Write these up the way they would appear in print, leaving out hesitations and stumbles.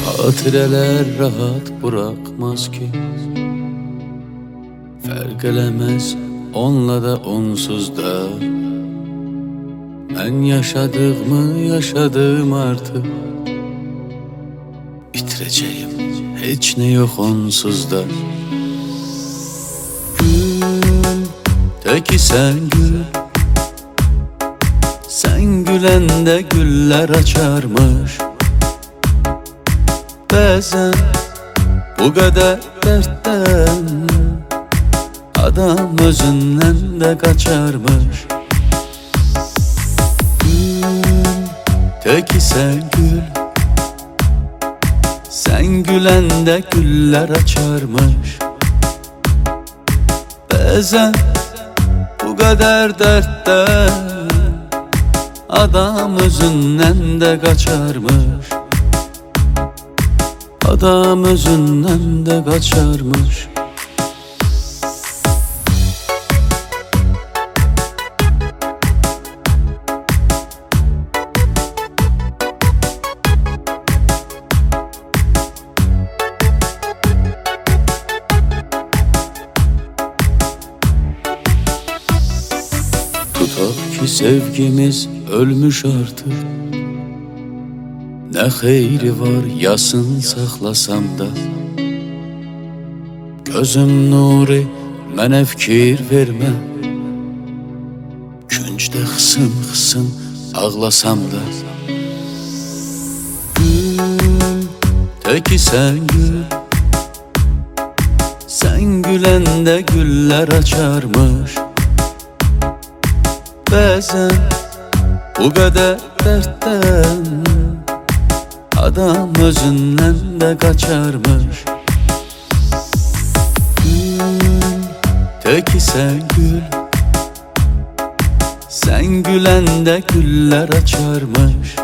Hatireler rahat bırakmaz ki, fark eləməz onla da onsuz da. Mən yaşadığımı yaşadım artık, bitireceğim hiç ne yok onsuz da. Gül, teki sen gül, sen gülende güller açarmış. Bəzən bu qədər dərddən adam özündən də qaçarmış. Gül, teki sən gül, sen güləndə güller açarmış. Bəzən bu qədər dərddən adam özündən də qaçarmış. Adam özündən de kaçarmış. Tutak ki sevgimiz ölmüş artık, ne xeyri var yasın saxlasam da. Gözüm nuri mənə fikir vermə, küncdə xısım xısım ağlasam da. Gül, teki sən gül, sen güləndə güller açarmış. Bəzən bu qədər dərddən adam özündən də qaçarmış. Gül, teki sən gül, sen güləndə güller açarmış.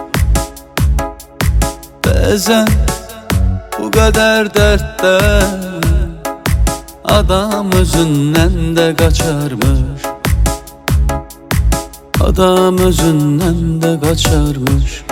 Bəzən bu qədər dərddən adam özündən də qaçarmış. Adam özündən də qaçarmış.